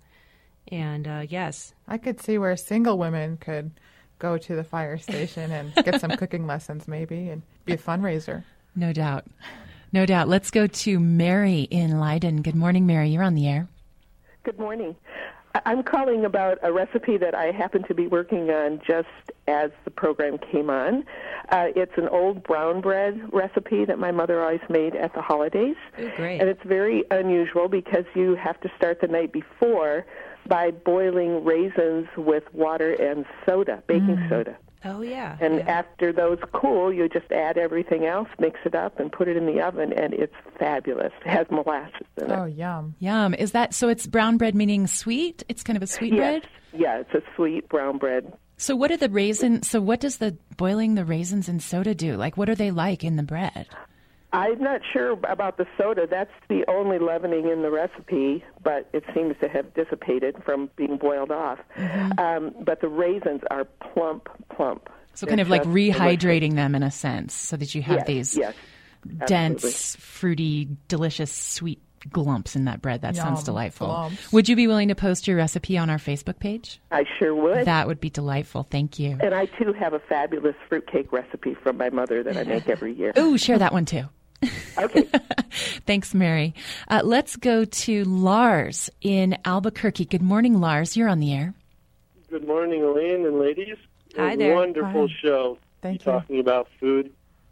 C: And uh, yes,
D: I could see where single women could go to the fire station and get some cooking lessons, maybe, and be a fundraiser.
B: No doubt. No doubt. Let's go to Mary in Leiden. Good morning, Mary. You're on the air.
O: Good morning. I'm calling about a recipe that I happen to be working on just as the program came on. Uh, it's an old brown bread recipe that my mother always made at the holidays.
C: Ooh, great.
O: And it's very unusual because you have to start the night before by boiling raisins with water and soda, baking
C: Mm.
O: soda.
C: Oh, yeah.
O: And
C: yeah.
O: after those cool, you just add everything else, mix it up, and put it in the oven, and it's fabulous. It has molasses in it.
D: Oh, yum.
B: Yum. Is that, so it's brown bread meaning sweet? It's kind of a sweet
O: Yes.
B: bread?
O: Yeah, it's a sweet brown bread.
B: So what are the raisins, so what does the boiling the raisins in soda do? Like, what are they like in the bread?
O: I'm not sure about the soda. That's the only leavening in the recipe, but it seems to have dissipated from being boiled off.
B: Mm-hmm.
O: Um, but the raisins are plump, plump.
B: So
O: They're
B: kind of like
O: just
B: rehydrating
O: delicious.
B: them in a sense so that you have
O: Yes,
B: these
O: yes,
B: dense,
O: absolutely.
B: fruity, delicious, sweet glumps in that bread. That sounds
D: Yum,
B: delightful.
D: glumps.
B: Would you be willing to post your recipe on our Facebook page?
O: I sure would.
B: That would be delightful. Thank you.
O: And I, too, have a fabulous fruitcake recipe from my mother that I make every year.
B: Ooh, share that one too.
O: Okay.
B: Thanks, Mary. Uh, let's go to Lars in Albuquerque. Good morning, Lars. You're on the air.
P: Good morning, Elaine and ladies.
C: Hi
P: A
C: there.
P: Wonderful
D: Hi.
P: show.
D: Thank you.
P: Talking about food.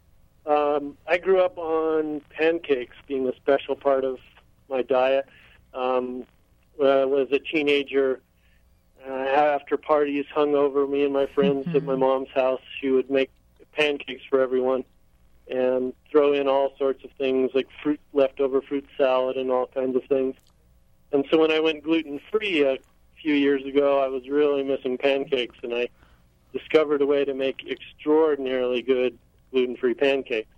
P: Um, I grew up on pancakes being a special part of my diet. Um, when I was a teenager, uh, after parties hung over, me and my friends
D: Mm-hmm.
P: at my mom's house, she would make pancakes for everyone and throw in all sorts of things like fruit, leftover fruit salad and all kinds of things. And so when I went gluten-free a few years ago, I was really missing pancakes, and I discovered a way to make extraordinarily good gluten-free pancakes.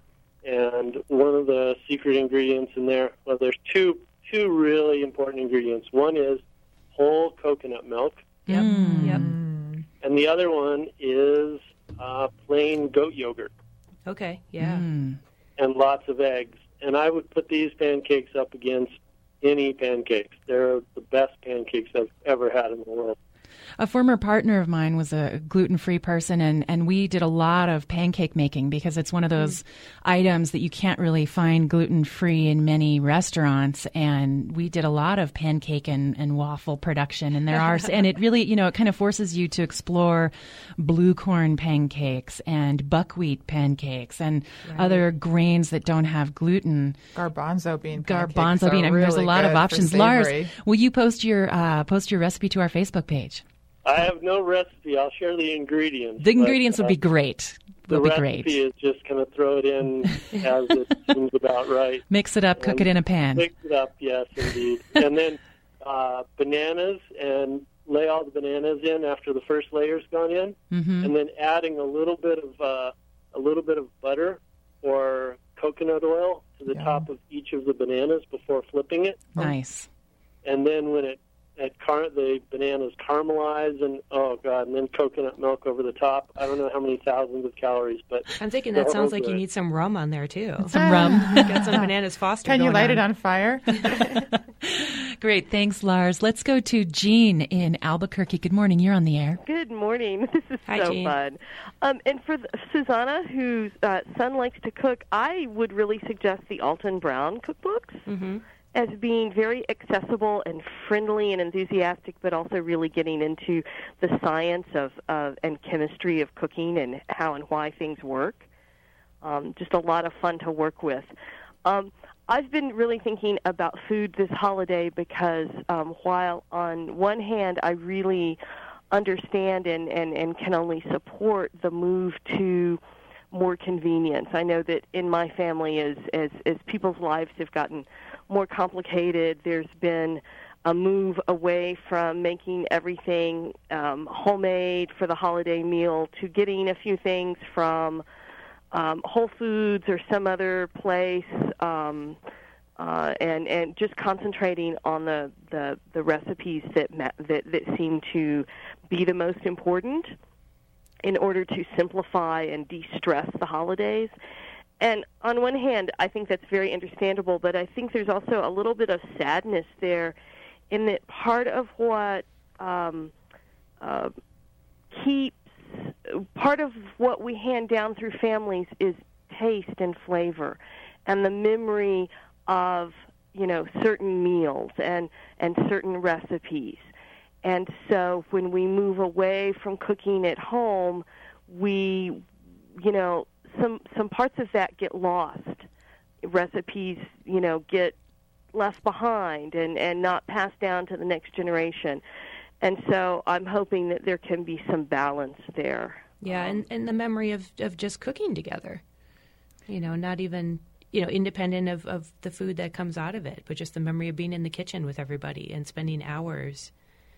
P: And one of the secret ingredients in there, well, there's two two really important ingredients. One is whole coconut milk,
C: Yep.
B: Mm.
C: Yep.
P: and the other one is uh, plain goat yogurt
C: Okay. Yeah.
B: Mm.
P: and lots of eggs. And I would put these pancakes up against any pancakes. They're the best pancakes I've ever had in the world.
B: A former partner of mine was a gluten-free person, and, and we did a lot of pancake making because it's one of those mm. items that you can't really find gluten-free in many restaurants. And we did a lot of pancake and, and waffle production, and there are, and it really, you know, it kind of forces you to explore blue corn pancakes and buckwheat pancakes and right. other grains that don't have gluten.
D: Garbanzo bean pancakes.
B: Garbanzo bean. I mean,
D: really
B: there's a lot of options. Lars, will you post your uh, post your recipe to our Facebook page?
P: I have no recipe. I'll share the ingredients.
B: The ingredients
P: but,
B: would be great.
P: The
B: Would be
P: recipe
B: great.
P: is just kind of throw it in as it seems about right.
B: Mix it up, cook it in a pan.
P: Mix it up, yes, indeed. And then uh, bananas, and lay all the bananas in after the first layer's gone in,
B: mm-hmm.
P: and then adding a little bit of uh, a little bit of butter or coconut oil to the
D: yeah.
P: top of each of the bananas before flipping it.
B: Nice.
P: And then when it at car- the bananas caramelize, and oh god, and then coconut milk over the top. I don't know how many thousands of calories, but
C: I'm thinking that sounds like
P: good.
C: you need some rum on there too.
B: Some rum.
C: Got some bananas Foster.
D: Can you
C: going
D: light
C: on.
D: it on fire?
B: Great, thanks, Lars. Let's go to Jean in Albuquerque. Good morning. You're on the air.
Q: Good morning. This is
C: Hi,
Q: so
C: Jean.
Q: fun. Um, and for the, Susanna, whose uh, son likes to cook, I would really suggest the Alton Brown cookbooks
C: Mm-hmm.
Q: as being very accessible and friendly and enthusiastic, but also really getting into the science of uh, and chemistry of cooking and how and why things work. Um, just a lot of fun to work with. Um, I've been really thinking about food this holiday because um, while on one hand I really understand and, and, and can only support the move to more convenience. I know that in my family as, as, as people's lives have gotten more complicated, there's been a move away from making everything um, homemade for the holiday meal to getting a few things from um, Whole Foods or some other place, um, uh, and and just concentrating on the, the, the recipes that, ma- that that seem to be the most important in order to simplify and de-stress the holidays. And on one hand, I think that's very understandable, but I think there's also a little bit of sadness there in that part of what um, uh, keeps, part of what we hand down through families is taste and flavor and the memory of, you know, certain meals and, and certain recipes. And so when we move away from cooking at home, we, you know, some some parts of that get lost. Recipes, you know, get left behind and, and not passed down to the next generation. And so I'm hoping that there can be some balance there.
C: Yeah,
Q: um,
C: and, and the memory of, of just cooking together. You know, not even, you know, independent of, of the food that comes out of it, but just the memory of being in the kitchen with everybody and spending hours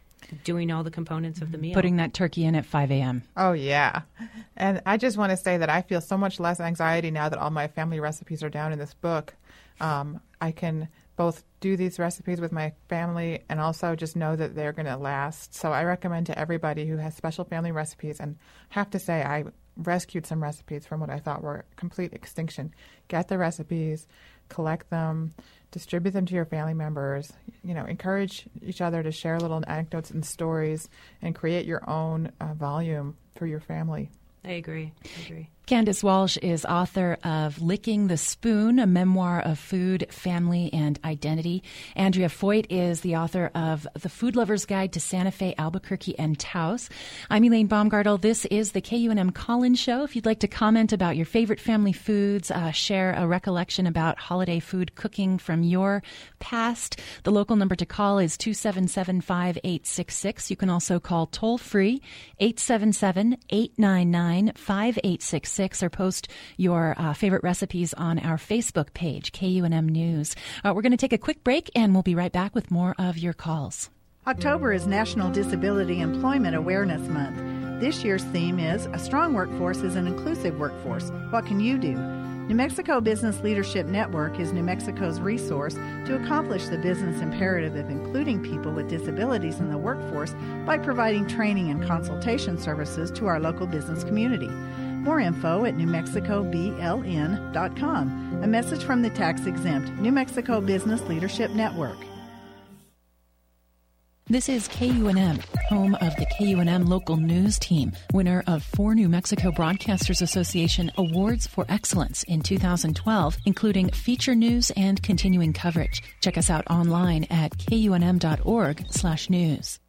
C: doing all the components of the meal.
B: Putting that turkey in at five a.m.
D: Oh, yeah. And I just want to say that I feel so much less anxiety now that all my family recipes are down in this book. Um, I can both do these recipes with my family and also just know that they're going to last. So I recommend to everybody who has special family recipes, and have to say I rescued some recipes from what I thought were complete extinction. Get the recipes, collect them, distribute them to your family members. You know, encourage each other to share little anecdotes and stories and create your own uh, volume for your family.
C: I agree. I agree.
B: Candace Walsh is author of Licking the Spoon, a memoir of food, family, and identity. Andrea Foyt is the author of The Food Lover's Guide to Santa Fe, Albuquerque, and Taos. I'm Elaine Baumgartel. This is the K U N M Collins Show. If you'd like to comment about your favorite family foods, uh, share a recollection about holiday food cooking from your past, the local number to call is two seven seven, five eight six six. You can also call toll-free eight seven seven, eight nine nine, five eight six six. Or post your uh, favorite recipes on our Facebook page, K U N M News. Uh, we're going to take a quick break, and we'll be right back with more of your calls.
G: October is National Disability Employment Awareness Month. This year's theme is A Strong Workforce is an Inclusive Workforce. What can you do? New Mexico Business Leadership Network is New Mexico's resource to accomplish the business imperative of including people with disabilities in the workforce by providing training and consultation services to our local business community. More info at new mexico b l n dot com. A message from the tax-exempt New Mexico Business Leadership Network.
B: This is K U N M, home of the K U N M local news team, winner of four New Mexico Broadcasters Association Awards for Excellence in two thousand twelve, including feature news and continuing coverage. Check us out online at K U N M dot org slash news.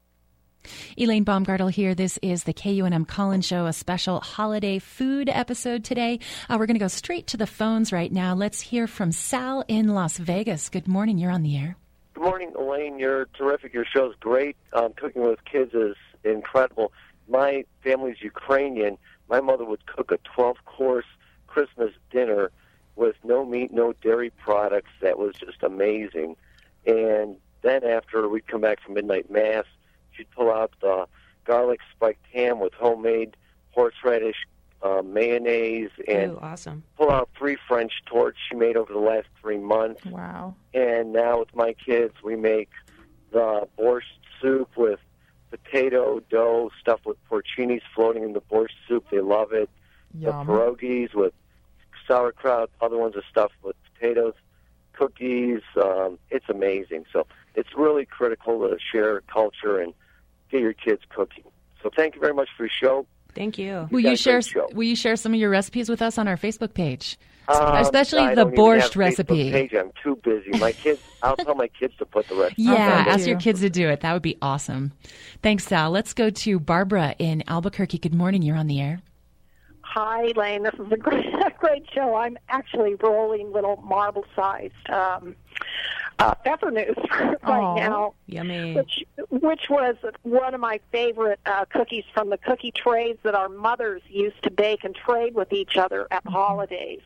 B: Elaine Baumgartel here. This is the K U N M Call-In Show, a special holiday food episode today. Uh, we're going to go straight to the phones right now. Let's hear from Sal in Las Vegas. Good morning. You're on the air.
R: Good morning, Elaine. You're terrific. Your show's great. Um, cooking with kids is incredible. My family's Ukrainian. My mother would cook a twelve-course Christmas dinner with no meat, no dairy products. That was just amazing. And then after we'd come back from midnight mass, she'd pull out the garlic spiked ham with homemade horseradish uh, mayonnaise, and
C: Ooh, awesome.
R: pull out three French torts she made over the last three months.
D: Wow.
R: And now with my kids, we make the borscht soup with potato dough stuffed with porcinis floating in the borscht soup. They love it.
D: Yum.
R: The pierogies with sauerkraut, other ones are stuffed with potatoes, cookies. Um, it's amazing. So it's really critical to share culture and get your kids cooking. So thank you very much for your show.
C: Thank you.
B: Will
R: got
B: you
R: a
B: share?
R: great show.
B: Will you share some of your recipes with us on our Facebook page,
R: Um,
B: especially
R: I
B: the
R: don't even have
B: borscht
R: a
B: recipe?
R: Facebook page. I'm too busy. My kids. I'll tell my kids to put the recipe.
B: Yeah,
R: on.
B: ask your kids to do it. That would be awesome. Thanks, Sal. Let's go to Barbara in Albuquerque. Good morning. You're on the air.
S: Hi, Elaine. This is a great, a great show. I'm actually rolling little marble-sized um, uh, pfeffernusse right
C: Aw,
S: now,
C: yummy.
S: which which was one of my favorite uh, cookies from the cookie trays that our mothers used to bake and trade with each other at the holidays.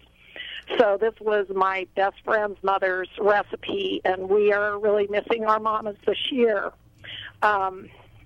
S: So this was my best friend's mother's recipe, and we are really missing our mamas this year. Um,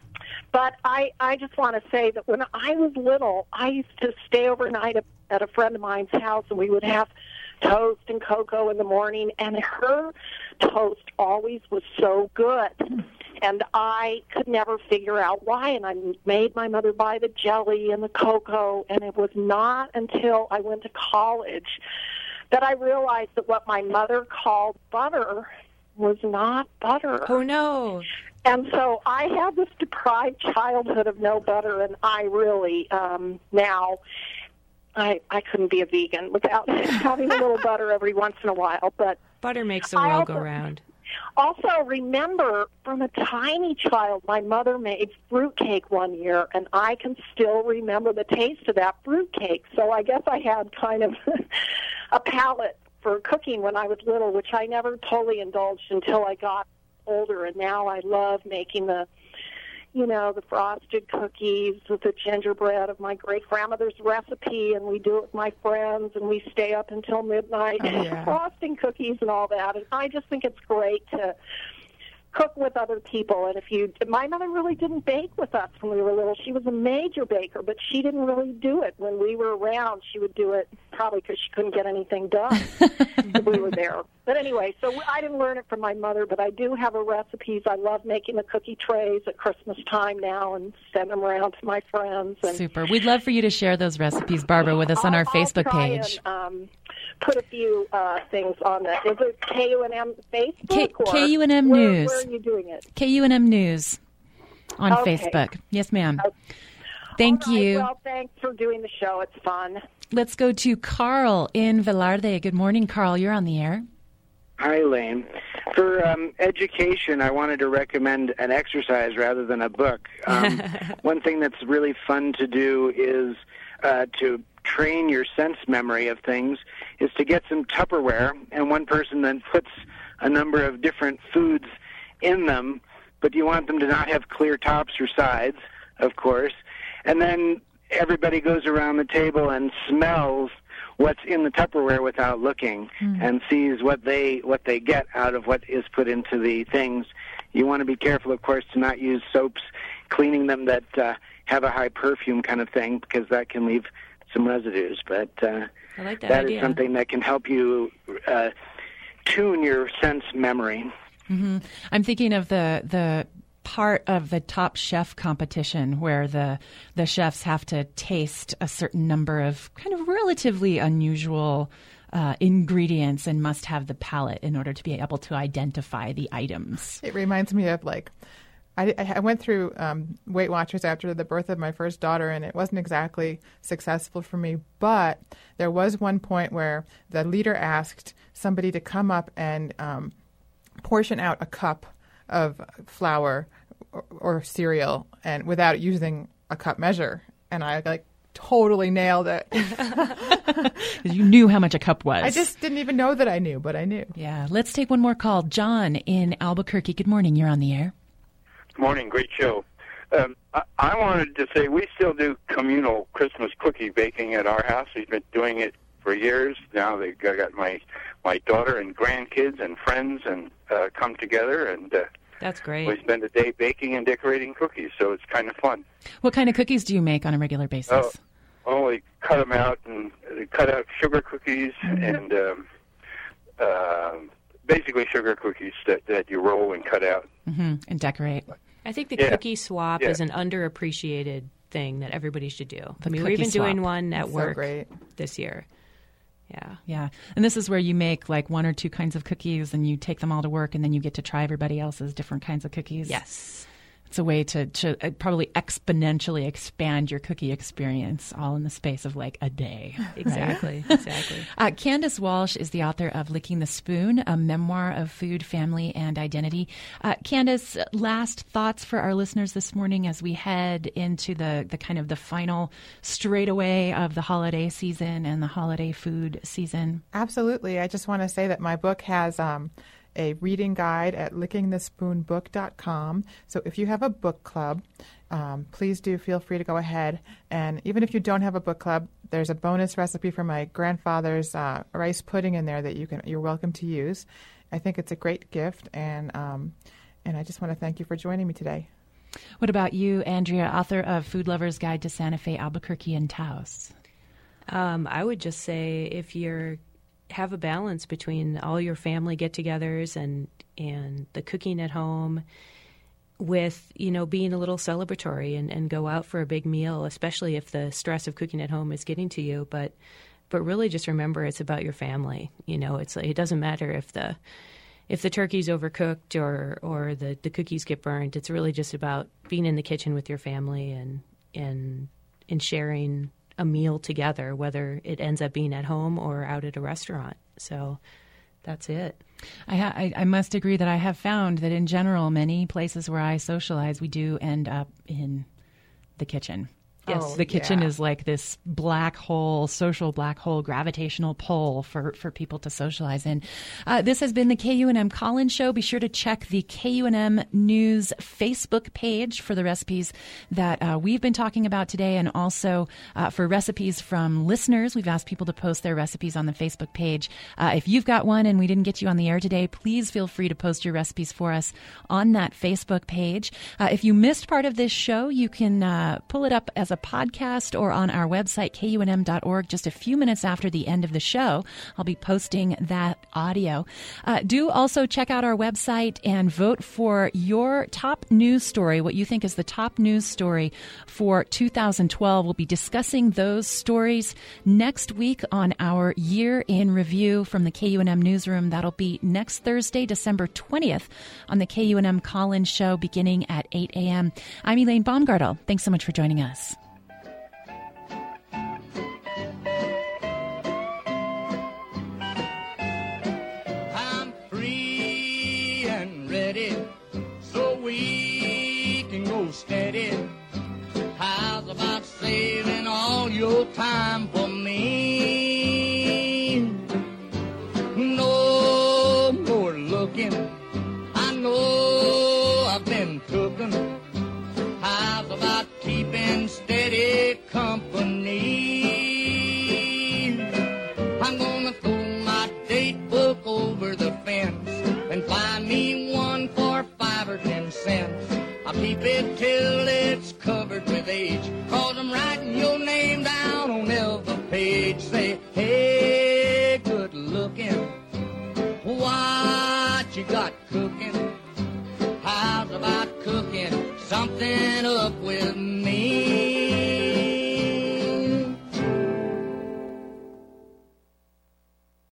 S: But I, I just want to say that when I was little, I used to stay overnight at, at a friend of mine's house, and we would have toast and cocoa in the morning, and her toast always was so good. And I could never figure out why, and I made my mother buy the jelly and the cocoa, and it was not until I went to college that I realized that what my mother called butter was not butter.
C: Oh, no.
S: And so I had this deprived childhood of no butter, and I really, um, now, I I couldn't be a vegan without having a little butter every once in a while. But
C: butter makes the
S: I
C: world
S: also,
C: go round.
S: Also, remember, from a tiny child, my mother made fruitcake one year, and I can still remember the taste of that fruitcake. So I guess I had kind of a palate for cooking when I was little, which I never totally indulged until I got older, and now I love making the, you know, the frosted cookies with the gingerbread of my great-grandmother's recipe, and we do it with my friends, and we stay up until midnight
D: Oh, yeah.
S: frosting cookies and all that, and I just think it's great to cook with other people. And if you, my mother really didn't bake with us when we were little. She was a major baker, but she didn't really do it when we were around. She would do it probably because she couldn't get anything done if we were there. But anyway, so I didn't learn it from my mother, but I do have her recipes. I love making the cookie trays at Christmas time now and send them around to my friends. And
B: Super. We'd love for you to share those recipes, Barbara, with us on our
S: I'll
B: Facebook
S: try
B: page.
S: And, um, put a few uh, things on that. Is it K U N M Facebook?
B: K-
S: or
B: K U N M
S: where,
B: News.
S: Where are you doing it?
B: K U N M News on
S: Okay.
B: Facebook. Yes, ma'am.
S: Okay.
B: Thank
S: All right,
B: you.
S: Well, thanks for doing the show. It's fun.
B: Let's go to Carl in Velarde. Good morning, Carl. You're on the air.
T: Hi, Elaine. For um, education, I wanted to recommend an exercise rather than a book. Um, one thing that's really fun to do is uh, to train your sense memory of things is to get some Tupperware, and one person then puts a number of different foods in them, but you want them to not have clear tops or sides, of course. And then everybody goes around the table and smells what's in the Tupperware without looking, mm. and sees what they what they get out of what is put into the things. You want to be careful, of course, to not use soaps cleaning them that uh, have a high perfume kind of thing, because that can leave some residues. But uh,
C: I like that
T: that
C: idea.
T: is something that can help you uh, tune your sense memory.
B: Mm-hmm. I'm thinking of the the part of the Top Chef competition where the the chefs have to taste a certain number of kind of relatively unusual uh, ingredients and must have the palate in order to be able to identify the items.
D: It reminds me of like I, I went through um, Weight Watchers after the birth of my first daughter, and it wasn't exactly successful for me. But there was one point where the leader asked somebody to come up and um, portion out a cup of flour or, or cereal, and without using a cup measure, and I like totally nailed it.
B: You knew how much a cup was.
D: I just didn't even know that I knew, but I knew.
B: Yeah. Let's take one more call. John in Albuquerque. Good morning. You're on the air.
U: Good morning. Great show. Um, I, I wanted to say we still do communal Christmas cookie baking at our house. We've been doing it for years. Now they I got my my daughter and grandkids and friends and uh, come together, and uh,
C: that's great.
U: We spend a day baking and decorating cookies, so it's kind of fun.
B: What kind of cookies do you make on a regular basis?
U: Oh, oh we cut them out and uh, cut out sugar cookies and um, uh, basically sugar cookies that, that you roll and cut out.
B: Mm-hmm. And decorate.
C: I think the
U: Yeah.
C: cookie swap
U: Yeah.
C: is an underappreciated thing that everybody should do.
B: The
C: I mean, we're
B: cookie
C: even doing
B: swap.
C: one at
B: That's so
C: work
B: great.
C: this year. Yeah.
B: Yeah. And this is where you make like one or two kinds of cookies and you take them all to work and then you get to try everybody else's different kinds of cookies.
C: Yes.
B: It's a way to, to uh, probably exponentially expand your cookie experience all in the space of like a day.
C: Exactly.
B: Right?
C: Exactly.
B: Uh, Candace Walsh is the author of Licking the Spoon, a memoir of food, family, and identity. Uh, Candace, last thoughts for our listeners this morning as we head into the, the kind of the final straightaway of the holiday season and the holiday food season.
D: Absolutely. I just want to say that my book has um, a reading guide at licking the spoon book dot com. So if you have a book club, um, please do feel free to go ahead. And even if you don't have a book club, there's a bonus recipe from my grandfather's uh, rice pudding in there that you can you're welcome to use. I think it's a great gift, and um, and I just want to thank you for joining me today.
B: What about you, Andrea, author of Food Lover's Guide to Santa Fe, Albuquerque, and Taos?
C: Um, I would just say if you're have a balance between all your family get-togethers and and the cooking at home with, you know, being a little celebratory and, and go out for a big meal, especially if the stress of cooking at home is getting to you. But but really just remember it's about your family. You know, it's it doesn't matter if the if the turkey's overcooked or, or the, the cookies get burnt. It's really just about being in the kitchen with your family and and and sharing a meal together, whether it ends up being at home or out at a restaurant. So that's it.
B: I, ha- I, I must agree that I have found that in general, many places where I socialize, we do end up in the kitchen.
C: Yes.
B: The kitchen
C: Yeah.
B: is like this black hole, social black hole, gravitational pull for, for people to socialize in. Uh, this has been the K U N M Collins Show. Be sure to check the K U N M News Facebook page for the recipes that uh, we've been talking about today, and also uh, for recipes from listeners. We've asked people to post their recipes on the Facebook page. Uh, if you've got one and we didn't get you on the air today, please feel free to post your recipes for us on that Facebook page. Uh, if you missed part of this show, you can uh, pull it up as a podcast or on our website, K U N M dot org, just a few minutes after the end of the show. I'll be posting that audio. Uh, do also check out our website and vote for your top news story, what you think is the top news story for two thousand twelve. We'll be discussing those stories next week on our Year in Review from the K U N M Newsroom. That'll be next Thursday, December twentieth on the K U N M Collins Show beginning at eight a.m. I'm Elaine Baumgartel. Thanks so much for joining us.
A: I'm free and ready, so we can go steady. How's about saving all your time for me? No more looking, I know I've been cooking. How's about keeping steady company? I'm gonna throw my date book over the fence and find me one for five or ten cents. I'll keep it till it's covered with age, cause I'm writing your name down on every page. Say, hey, good looking, what you got cooking? How's about cooking something